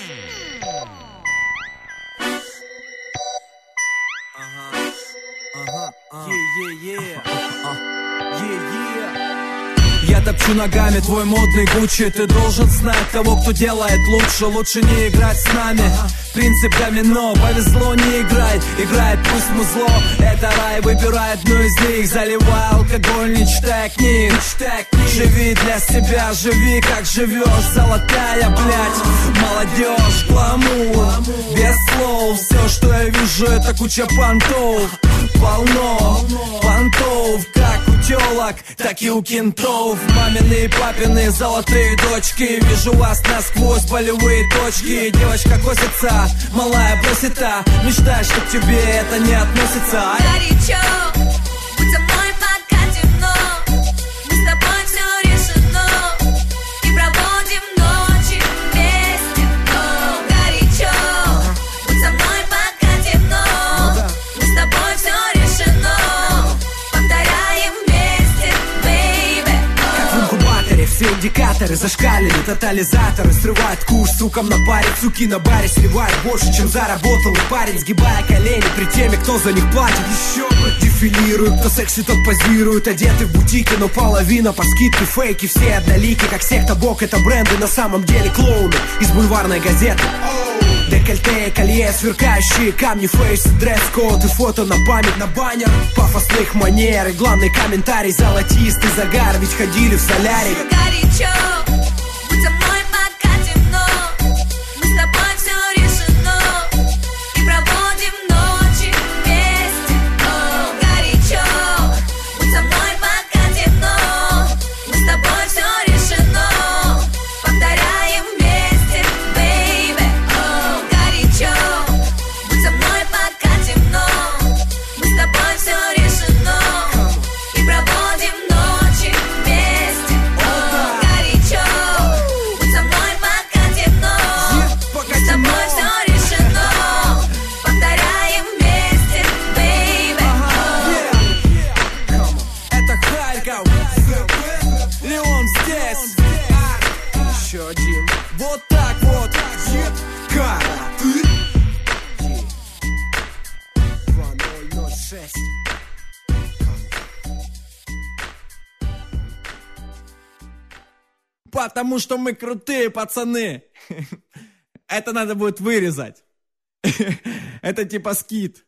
Я топчу ногами твой модный Гуччи. Ты должен знать того, кто делает лучше. Лучше не играть с нами. Принцип домино. Повезло, не играй. Играет пусть музло. Это рай, выбирай одну из них. Заливай алкоголь, не читай книг. Живи для себя, живи как живешь. Золотая, блядь, молодежь, гламур. Без слов, все, что я вижу, это куча понтов. Полно понтов, как у телок, так и у кентов. Мамины и папины золотые дочки. Вижу вас насквозь, болевые точки. Девочка косится, малая просита. Мечтай, что к тебе это не относится. Горячо, будь со мной пока темно. Мы с тобой все решено. И проводим ночи вместе. О, горячо, будь со мной пока темно. Мы с тобой все решено. Повторяем вместе, бейби. Как в инкубаторе все индикаторы зашкалили. Тотализаторы срывают курс, сукам на паре. Суки на баре сливают больше, чем заработал и парень, сгибая колени при теме, кто за них платит. Еще бы дефилируют, кто секси, тот позирует. Одеты в бутике, но половина по скидке. Фейки все однолики, как секта бог. Это бренды, на самом деле клоуны из бульварной газеты. Декольте, колье, сверкающие камни, фейс, дресс-код и фото на память на баннер. Пафосных манер и главный комментарий: золотистый загар, ведь ходили в солярий. Горячо, будь со мной пока темно. Мы с тобой все решено. И проводим ночи вместе. О, горячо, будь со мной пока темно. Мы с тобой все решено. Повторяем вместе, бейби. О, горячо, будь со мной пока темно. Мы с тобой все решено. И проводим ночи вместе. О, горячо, будь со мной пока темно. Мы с тобой все решено. Повторяем вместе, бейби. Это Харьков, Леон здесь. Еще один. Вот так вот. Кара, ты 2006. Потому что мы крутые пацаны. Это надо будет вырезать. Это типа скит.